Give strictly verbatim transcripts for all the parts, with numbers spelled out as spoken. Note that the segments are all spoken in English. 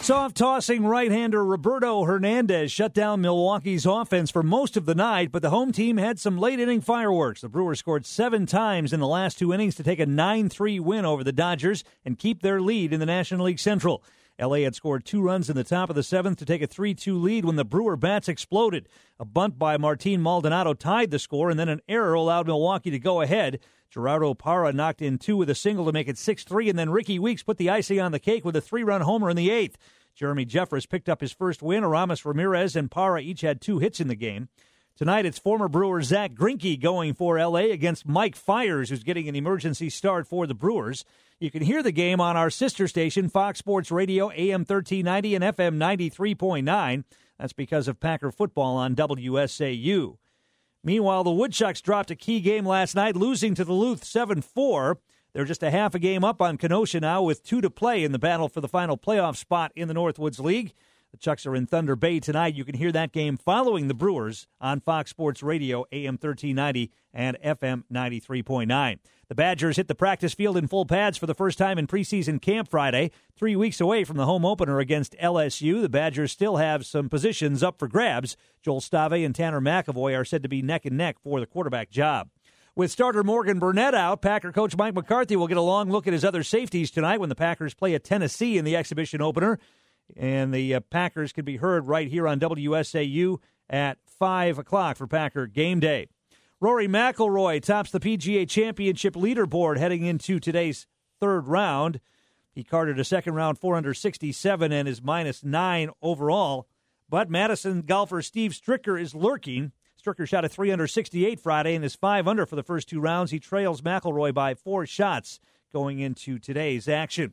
Soft-tossing right-hander Roberto Hernandez shut down Milwaukee's offense for most of the night, but the home team had some late-inning fireworks. The Brewers scored seven times in the last two innings to take a nine three win over the Dodgers and keep their lead in the National League Central. L A had scored two runs in the top of the seventh to take a three two lead when the Brewer bats exploded. A bunt by Martin Maldonado tied the score, and then an error allowed Milwaukee to go ahead. Gerardo Parra knocked in two with a single to make it six three, and then Ricky Weeks put the icing on the cake with a three-run homer in the eighth. Jeremy Jeffress picked up his first win. Aramis Ramirez and Parra each had two hits in the game. Tonight, it's former Brewer Zach Greinke going for L A against Mike Fiers, who's getting an emergency start for the Brewers. You can hear the game on our sister station, Fox Sports Radio, A M thirteen ninety and F M ninety-three point nine. That's because of Packer football on W S A U. Meanwhile, the Woodchucks dropped a key game last night, losing to Duluth seven four. They're just a half a game up on Kenosha now with two to play in the battle for the final playoff spot in the Northwoods League. The Chucks are in Thunder Bay tonight. You can hear that game following the Brewers on Fox Sports Radio, A M thirteen ninety and F M ninety-three point nine. The Badgers hit the practice field in full pads for the first time in preseason camp Friday, three weeks away from the home opener against L S U. The Badgers still have some positions up for grabs. Joel Stave and Tanner McAvoy are said to be neck and neck for the quarterback job. With starter Morgan Burnett out, Packer coach Mike McCarthy will get a long look at his other safeties tonight when the Packers play at Tennessee in the exhibition opener. And the uh, Packers can be heard right here on W S A U at five o'clock for Packer Game Day. Rory McIlroy tops the P G A Championship leaderboard heading into today's third round. He carded a second round four under sixty-seven and is minus nine overall. But Madison golfer Steve Stricker is lurking. Stricker shot a three under sixty-eight Friday and is five under for the first two rounds. He trails McIlroy by four shots going into today's action.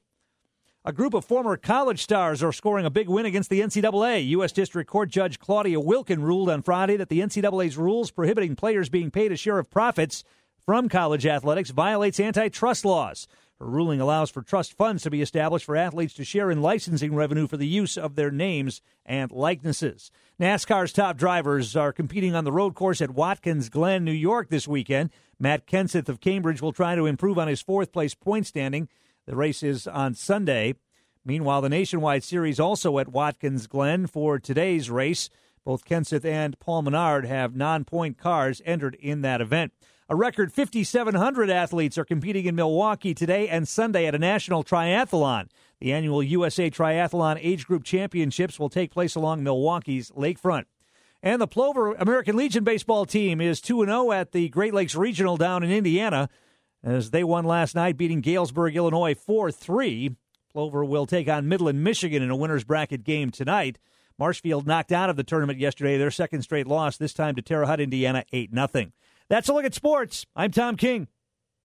A group of former college stars are scoring a big win against the N C double A. U S District Court Judge Claudia Wilkin ruled on Friday that the N C double A's rules prohibiting players being paid a share of profits from college athletics violates antitrust laws. Her ruling allows for trust funds to be established for athletes to share in licensing revenue for the use of their names and likenesses. NASCAR's top drivers are competing on the road course at Watkins Glen, New York this weekend. Matt Kenseth of Cambridge will try to improve on his fourth-place point standing. The race is on Sunday. Meanwhile, the Nationwide Series also at Watkins Glen for today's race. Both Kenseth and Paul Menard have non-point cars entered in that event. A record five thousand seven hundred athletes are competing in Milwaukee today and Sunday at a national triathlon. The annual U S A Triathlon Age Group Championships will take place along Milwaukee's lakefront. And the Plover American Legion baseball team is two and oh at the Great Lakes Regional down in Indiana, as they won last night, beating Galesburg, Illinois four three. Plover will take on Midland, Michigan in a winner's bracket game tonight. Marshfield knocked out of the tournament yesterday, their second straight loss, this time to Terre Haute, Indiana, eight nothing. That's a look at sports. I'm Tom King.